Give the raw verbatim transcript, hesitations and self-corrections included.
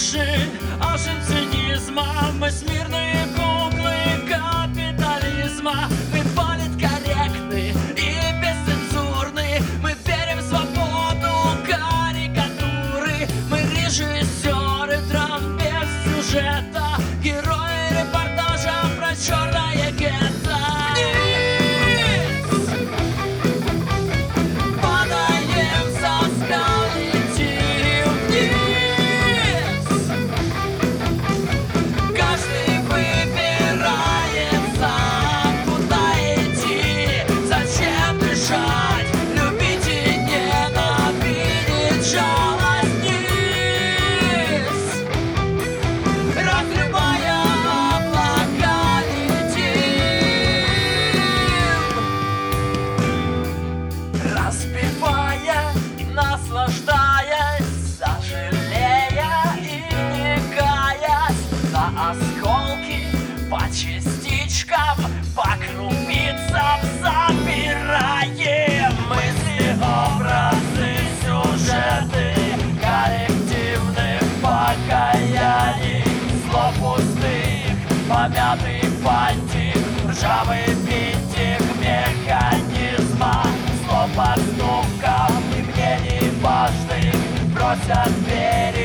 души, ожив цинизма. Мы смирные куклы капитализма. Мы политкорректны и бесцензурны. Мы верим в свободу карикатуры. Мы режиссеры драм без сюжета, герои репортажа про черное гетто. Распевая и наслаждаясь, сожалея и не каясь, на осколки по частичкам, по крупицам собираем мысли, образы, сюжеты коллективных покаяний, слов пустых, помятый фантик, ржавый винтик механизма. Поступков и мнений важных бросят двери.